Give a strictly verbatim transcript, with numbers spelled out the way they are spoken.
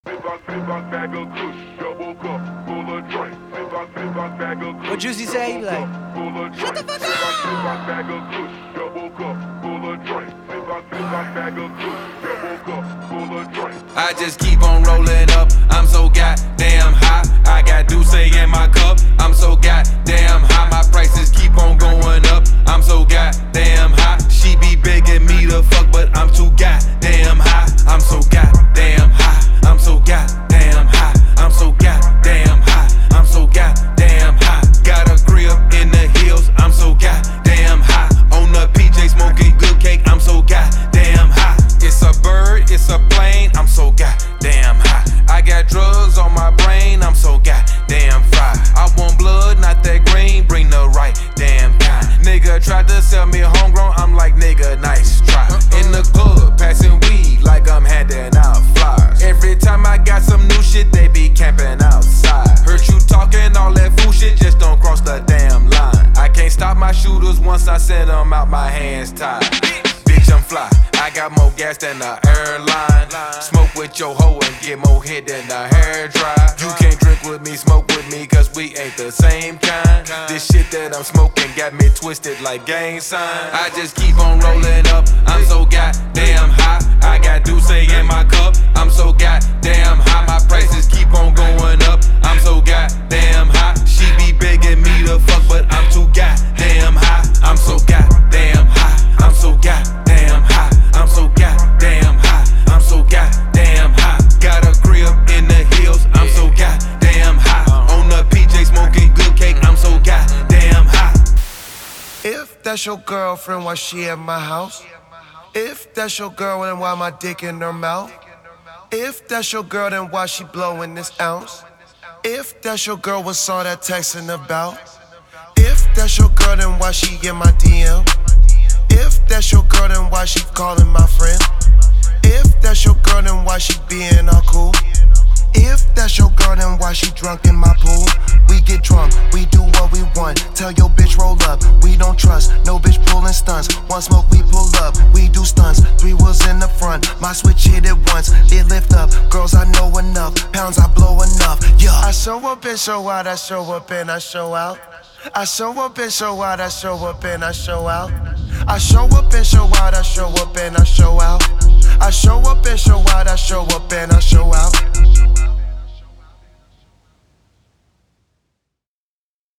What Juicy say? He like, shut the fuck up! I just keep on rolling up. I'm so goddamn high. I got Douce in my cup. I'm so goddamn high. My prices keep on going up. I'm so goddamn high. She be begging me to fuck, but I'm too goddamn high. I'm so goddamn high. I'm so goddamn high. I'm so goddamn high. I'm so goddamn high. Got a grip in the hills. I'm so goddamn high. On the P J smoking good cake. I'm so goddamn high. It's a bird, it's a plane. I'm so goddamn high. I got drugs on my brain. I'm so goddamn fried. I want blood, not that green. Bring the right damn kind. Nigga tried to sell me homegrown. I'm like, nigga, nice try. In the club, passing weed like I'm handing out flyers. Every time I got some new shit, they be camping outside. Heard you talking all that fool shit, just don't cross the damn line. I can't stop my shooters once I send them out, my hands tied. Bitch, I'm fly. I got more gas than the airline. Smoke with your hoe and get more hit than the hair dry. You can't drink with me, smoke with me, cause we ain't the same kind. This shit that I'm smoking got me twisted like gang signs. I just keep on rolling up. I'm so goddamn high. I got Douce in my cup. I'm so goddamn high. My prices keep on going up. I'm so goddamn high. She be begging me to fuck, but I'm too goddamn high. I'm so goddamn high. I'm so goddamn high. I'm so goddamn high. I'm so goddamn high. Got a crib in the hills. I'm so goddamn high. On the P J smoking good cake. I'm so goddamn high. If that's your girlfriend, why she at my house? If that's your girl, then why my dick in her mouth? If that's your girl, then why she blowing this ounce? If that's your girl, what's all that texting about? If that's your girl, then why she in my D M? If that's your girl, then why she calling my friend? If that's your girl, then why she being all cool? If that's your girl, then why she drunk in my pool? We get drunk, we do what we want. Tell your bitch roll up, we don't trust. No bitch pulling stunts. One smoke, we pull up, we do stunts. Three wheels in the front, my switch hit it once. It lift up, girls I know enough. Pounds I blow enough, yeah. I show up and show out, I show up and I show out. I show up and show out, I show up and I show out. I show up and show out, I show up and I show out. I show up and show out, I show up and I show out.